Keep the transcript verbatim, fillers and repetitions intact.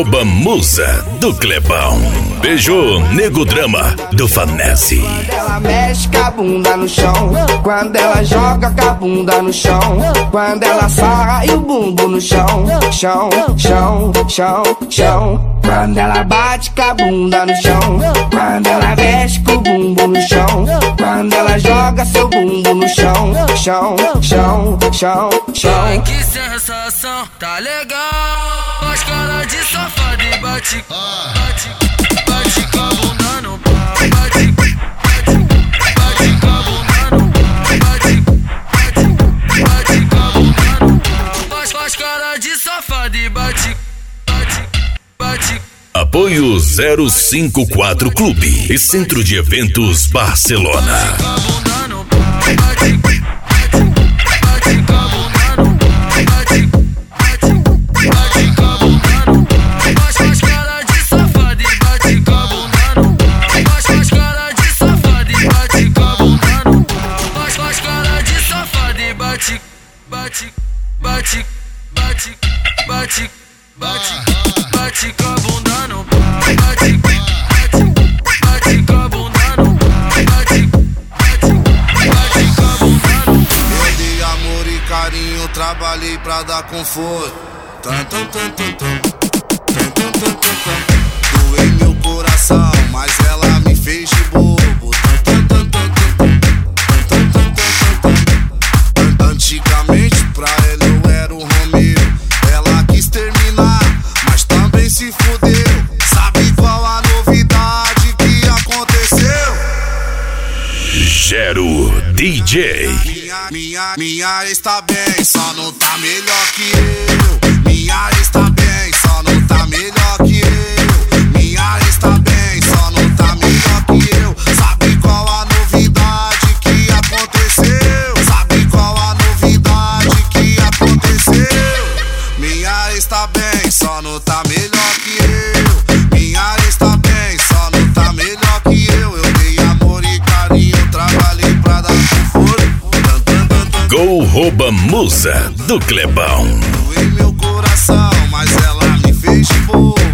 Rouba Musa do Clebão. Beijou Nego Drama do Fanese. Quando ela mexe com a bunda no chão, quando ela joga com a bunda no chão, quando ela sarra e o bumbum no chão, chão, chão, chão, chão. Quando ela bate com a bunda no chão, quando ela mexe com o bumbum no chão, quando ela joga seu bumbum no chão, chão, chão, chão, chão. Ai, que sensação, tá legal. Faz cara de safado e bate, bate, bate com a bunda no pau. Bate, bate, bate com a bunda no pau. Bate, bate, bate com a bunda no pau. Faz, faz cara de safado e bate, bate, bate. Apoio zero cinco quatro Clube e Centro de Eventos Barcelona. Bate, bate, bate, bate, bate, bate com a bunda no pau. Bate, bate, bate com a bunda no pau. Bate, bate, bate com a bunda no pau. Eu dei amor e carinho, trabalhei pra dar conforto. Tum, tum, tum, tum, tum. Tum, tum, tum, tum, tum. Doei meu coração, mas ela me fez de bobo. Tum, tum, tum, tum, tum. Tum, tum, tum, tum, tum. Antigamente pra ela eu era o Romeu. Ela quis terminar, mas também se fudeu. Sabe qual a novidade que aconteceu? Gero D J. Minha, minha, minha está bem, só não tá melhor que eu. Minha está bem, só não tá melhor que eu. Minha está bem, só não tá melhor que eu. Sabe qual a novidade que aconteceu? Sabe qual a novidade que aconteceu? Minha está bem, só não tá melhor que eu. Minha está bem, só não tá melhor que eu. Eu dei amor e carinho, trabalhei pra dar conforto. Gol Rouba Musa do Clebão. Doei meu coração, mas ela me fez de bobo.